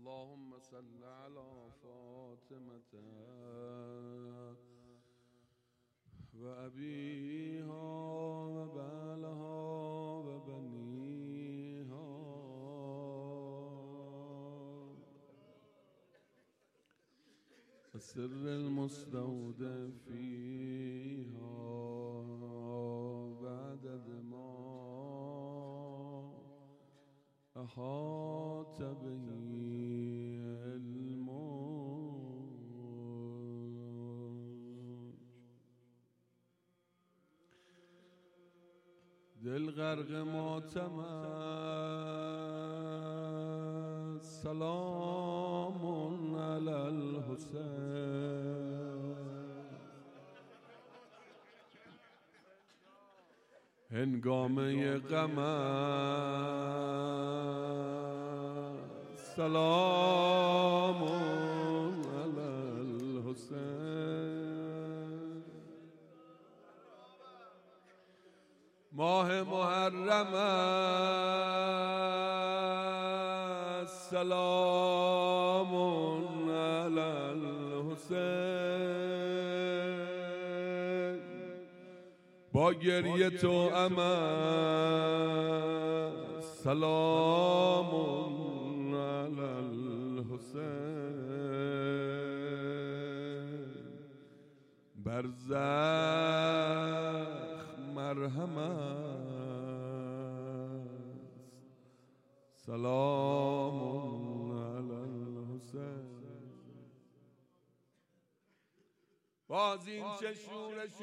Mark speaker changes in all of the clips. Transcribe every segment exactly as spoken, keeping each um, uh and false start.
Speaker 1: اللهم صل على فاطمة وأبيها وبالها وبنيها السر المستودع فيها بعدد ما أحاط به دل غرق ماتم است سلام علی الحسین هنگامه غم است سلام علی الحسین ماه محرم است سلام علی الحسین با گریه تو امست سلام علی الحسین بر زخم مرهم است سلام علی الحسین باز این چه شورش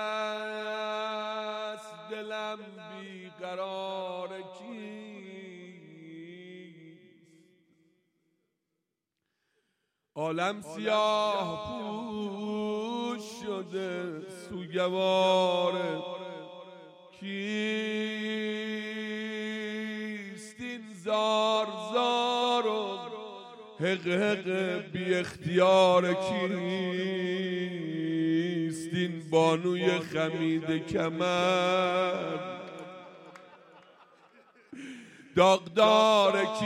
Speaker 1: است دلم بیقرار کیست عالم سیاه پوش شده سوگوار کیست این زار زار و حق حق بی اختیار کیست این بانوی خمید کمر داغدار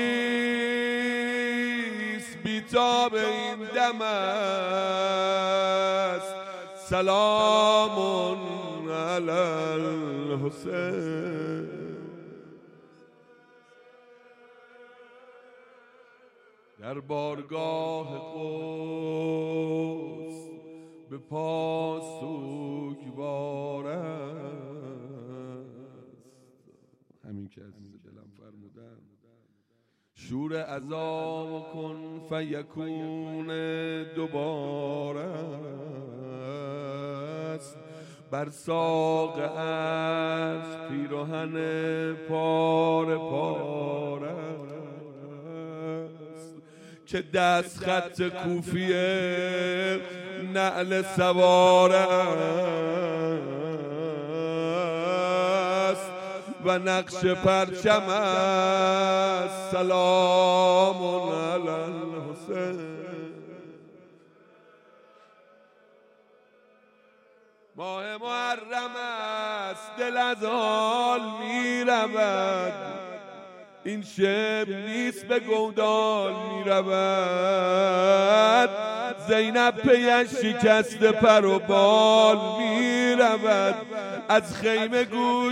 Speaker 1: کیست بیتاب این دم است سلام علی الحسین در بارگاه قدس به پا سوگوار است همین که عزیز دلم فرمودن شور عذاب کن فیکون دوباره است بر ساق عرش پیراهن پاره پاره است که دست خط کوفیه نعل سواره است و نقش پرچم است سلام علی الحسین ماه محرم است دل از حال می رود این شب نیست به گودال می رود زینب پیش شکست پر و بال می رود از خیمه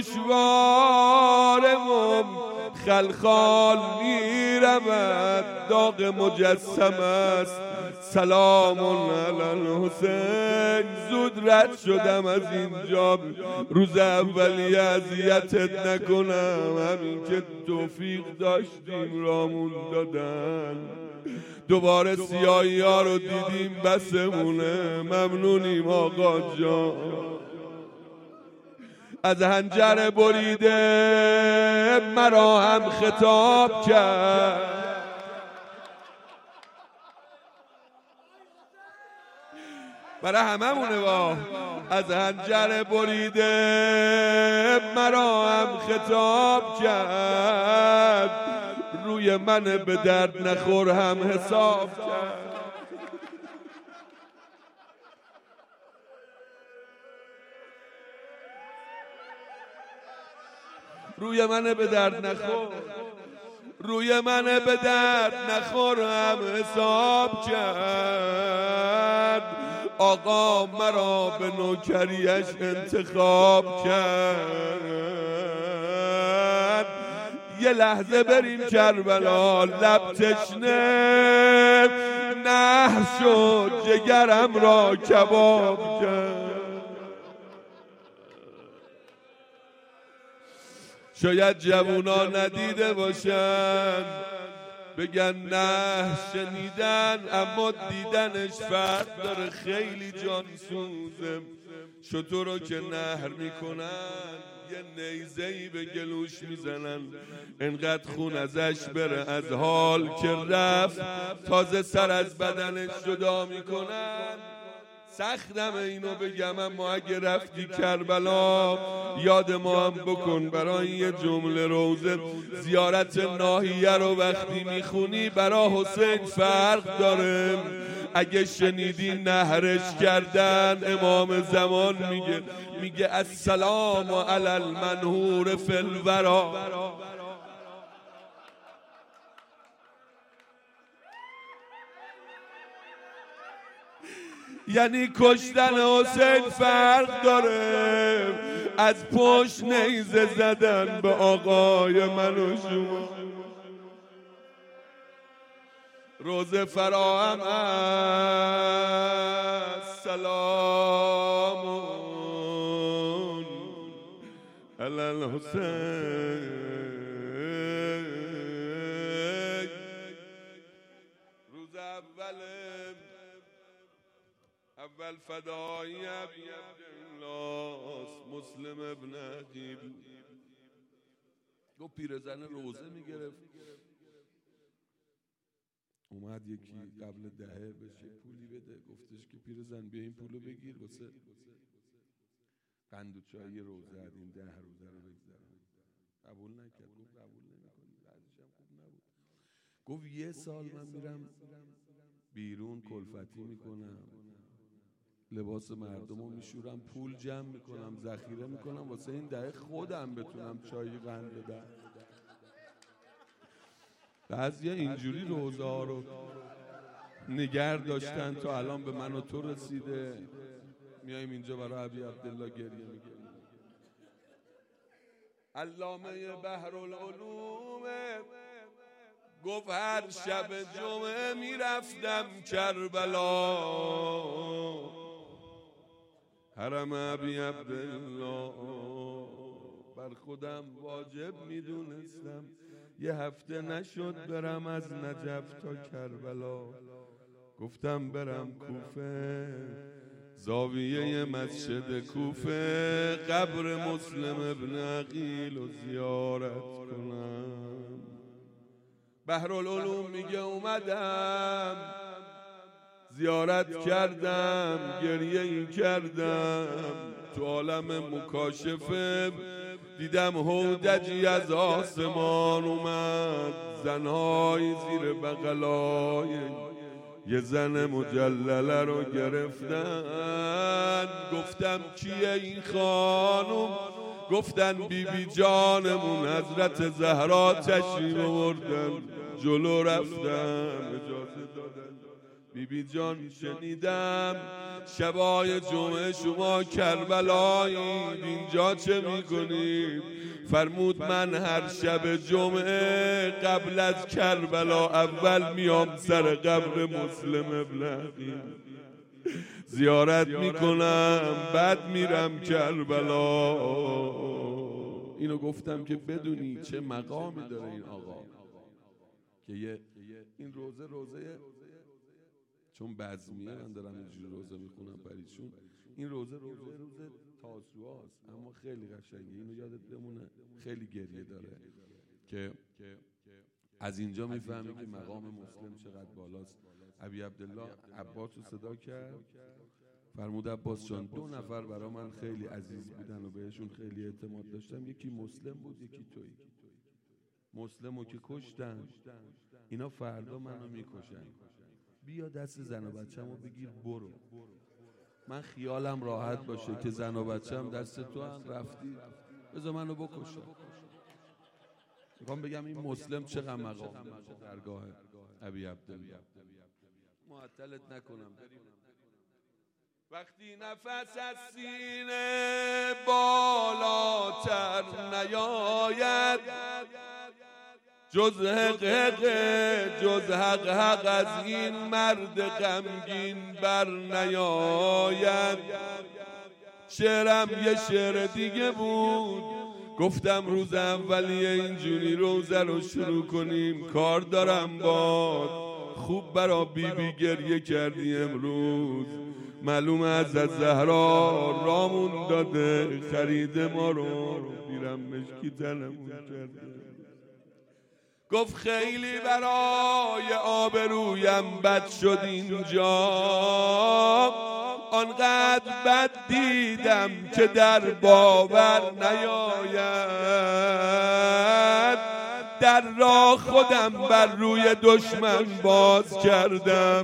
Speaker 1: گوشوارم خلخال می رود داغ مجسم است سلام علی الحسین زود رد شدم از اینجا روز اولی اذیتت نکنم همین که توفیق داشتیم رامون دادن دوباره سیاهی ها رو دیدیم بسمونه ممنونیم آقا جان از حنجر بریده مرا هم خطاب کرد برای همه مونه با از حنجر بریده مرا هم خطاب کرد روی من به درد نخور هم حساب کرد روی من به درد نخور روی من به درد نخورم حساب کرد، آقا مرا به نوکریش انتخاب کرد. یه لحظه بریم کربلا، لب تشنه نهر شد جگرم را کباب کرد. شاید جوونا ندیده باشن بگن نه شنیدن، اما دیدنش فرق داره. خیلی جان سوزه شتر رو که نهر میکنن یه نیزه‌ای به گلوش میزنن، انقدر خون ازش بره از حال که رفت تازه سر از بدنش جدا میکنن. سختم اینو بگم، اما اگه رفتی کربلا یاد ما هم بکن. برای یه جمله روزه زیارت ناحیه رو وقتی میخونی برای حسین فرق داره. اگه شنیدی نهرش کردن، امام زمان میگه میگه السلام علی المنهور فی الورا. یعنی کشتن حسین فرق داره از پشت نیزه زدن به آقای من و شما. روزه فراهم است سلام علی الحسین. روز اول اول فدایی ابی عبدالله مسلم ابن عقیل. گفت پیرزن روزه میگرفت، اومد یکی قبل دهه بشه پولی بده، گفتش که پیرزن بیا این پولو بگیر واسه قند و چای روزه این ده روزه رو بگذارم. قبول نکرد، گفت قبول نمی‌کنی، بعدش هم خوب نبود. گفت یه سال من میرم بیرون کلفتی میکنم، لباس مردم رو میشورم، پول جمع میکنم، ذخیره میکنم واسه این دهه خودم بتونم چای قند بدم. بعضیا اینجوری روزه ها رو نگر داشتن تا الان به من و تو رسیده. میایم اینجا برای ابی عبدالله گریه میکنیم. علامه بحرالعلوم گفت هر شب جمعه میرفتم کربلا، حرم ابی عبدالله بر خودم واجب میدونستم، یه هفته نشد برم از نجف تا کربلا. گفتم برم کوفه، زاویه مسجد کوفه، قبر مسلم ابن عقیل و زیارت کنم. بحرالعلوم میگه اومدم زیارت کردم، گریه ای کردم، تو عالم مکاشفه دیدم هودجی از آسمان اومد، زنهای زیر بغلای یه زن مجلله رو گرفتن. گفتم کیه این خانم؟ گفتن بی بی جانمون حضرت زهرا تشریف آوردن. جلو رفتم اجازه دادن. بی بی جان شنیدم شبای جمعه شما کربلایید، اینجا چه میکنید؟ فرمود من هر شب جمعه قبل از کربلا اول میام سر قبر مسلم ابن عقیل زیارت میکنم، بعد میرم کربلا. اینو گفتم که بدونی چه مقامی داره این آقا که یه این روزه روزه چون بزمیه، من دارم اینجوری روزه میخونم پریشون، این روزه روزه روزه تاسوعاست اما خیلی قشنگه. اینو یادت بمونه، خیلی گریه داره که از اینجا میفهمی که مقام مسلم چقدر بالاست. ابی عبدالله عباس رو صدا کرد، فرمود عباس جان دو نفر برای من خیلی عزیز بودن و بهشون خیلی اعتماد داشتم، یکی مسلم بود یکی تویی. مسلمو که کشتن، اینا فردا منو میکشن، بیا دست زن و بچه‌مو بگیر برو، من خیالم راحت باشه که زن و بچه‌م دست تو هم رفتی، بذار منو بکشن. میخوام بگم این مسلم چقدر مقام داره درگاه ابی عبدالله. معطلت نکنم. وقتی نفس از سینه بالاتر نیاید، جز حق حق جز حق حق از این مرد غمگین بر نیاید. شعرم یه شعر دیگه بود، گفتم روز اولیه اینجوری روزه رو شروع کنیم، کار دارم باد. خوب برا بی بی گریه کردی امروز، معلومه از از زهرا رامون داده، خرید ما رو بیرم مشکی تنمون کرده. گفت خیلی برای آبرویم بد شد اینجا، آنقدر بد دیدم که در باور نیاید. در راه خودم بر روی دشمن باز کردم،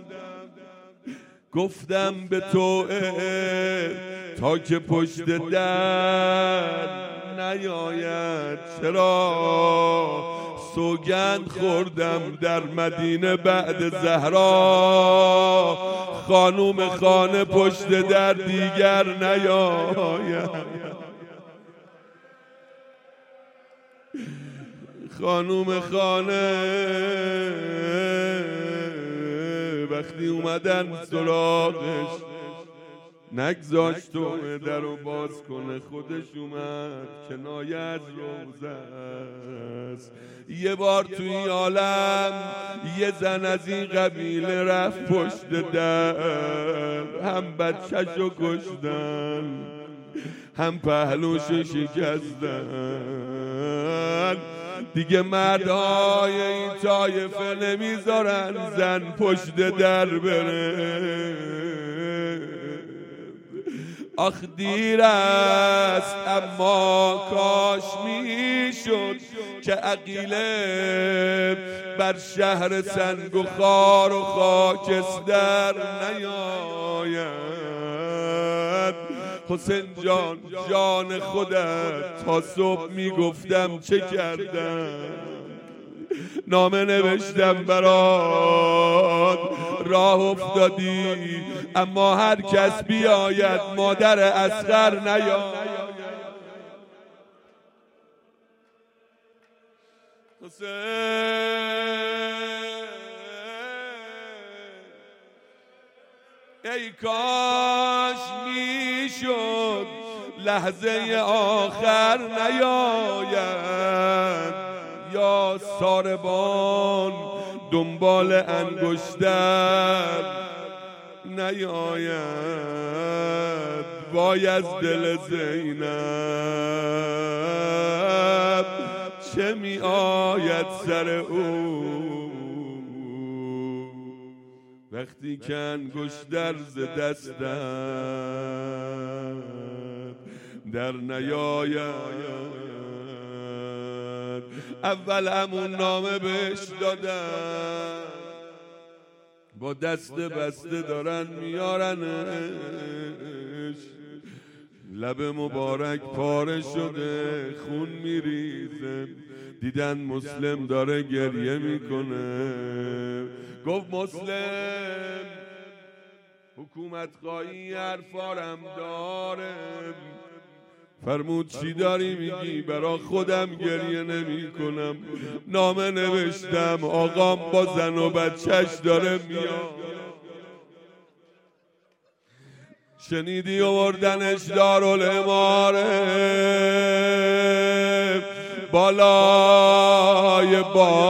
Speaker 1: گفتم به تو تا که پشت در نیاید. چرا سوگند خوردم در مدینه بعد زهرا، خانوم خانه پشت در دیگر نیاید. خانوم خانه وقتی اومدن سراغش نگذاشت تو در رو باز کنه، خودش اومد کنایه از روزه است. یه بار توی عالم یه زن از این قبیله رفت پشت در، هم بچه‌شو کشتن هم پهلوشو شکستن. دیگه مردهای این طایفه نمیذارن زن پشت در بره. آخ دیر است اما کاش میشد که عقیله بر شهر سنگ و خار و خاکستر نیاید. حسین جان جان خودت تا صبح میگفتم چه کردم، نامه نوشتم برات راه افتادی، اما هر کس بیاید مادر اصغر نیاید. ای کاش میشد لحظه آخر نیاید، یا ساربان دنبال انگشتر نیاید. وای از دل زینب چه می آید سر او، وقتی که انگشتر ز دستت در نیاید. اول همون نامه بهش دادن، با دست بسته دارن میارنش، لب مبارک پاره شده خون میریزه. دیدن مسلم داره گریه میکنه، گفت مسلم حکومت خواهی حرفارم داره. فرمود چی داری میگی؟ برا خودم گریه نمی کنم، نامه نوشتم آقام با زن و بچهش داره میاد. شنیدی آوردنش دارالاماره، بالای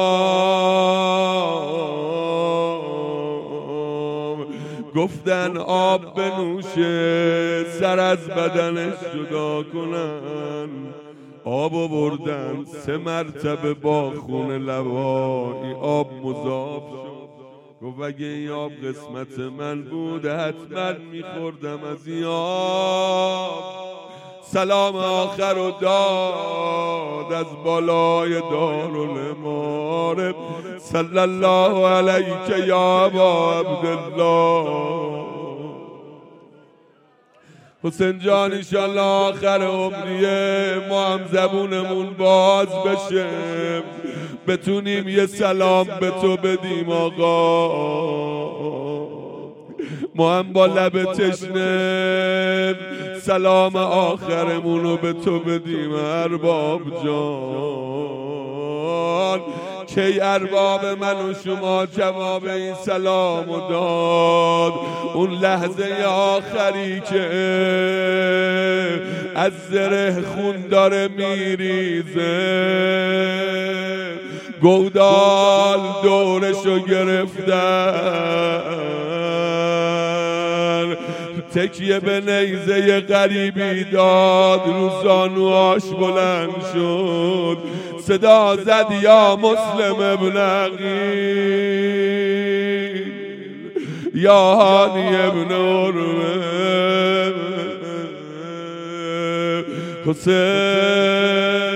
Speaker 1: بام گفتن آب بنوشه، سر از بدنش جدا کنن. آب آوردن سه مرتبه با خون لوایی آب مذاب شد. گفت اگه این آب قسمت من بود حتما میخوردم از این آب. سلام آخر و داد از بالای دارالاماره، صلی الله علیک یا ابا عبدالله. حسین جان انشالله آخر عمریه ما هم زبونمون باز بشه، بتونیم یه سلام به تو بدیم آقا. ما هم با لب تشنه سلام آخرمون رو به تو بدیم ارباب جان. کی ارباب من و شما جواب این سلامو داد؟ اون لحظه آخری که از زره خون داره میریزه، گودال دورشو گرفتن، تکیه به نیزه غریبی داد، رو زانوهاش بلند شد، صدا زد یا مسلم ابن عقیل، یا هانی ابن عروه. حسین